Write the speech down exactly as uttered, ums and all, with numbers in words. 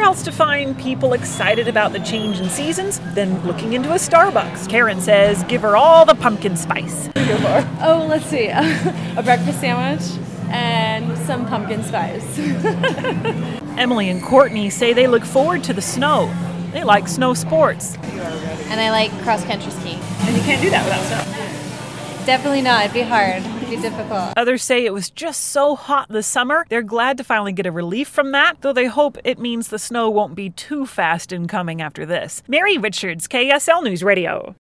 else to find people excited about the change in seasons than looking into a Starbucks. Karen says give her all the pumpkin spice. Oh, let's see. A breakfast sandwich and some pumpkin spice. Emily and Courtney say they look forward to the snow. They like snow sports. And I like cross-country skiing. And you can't do that without snow. Definitely not. It'd be hard. It'd be difficult. Others say it was just so hot this summer. They're glad to finally get a relief from that, though they hope it means the snow won't be too fast in coming after this. Mary Richards, K S L News Radio.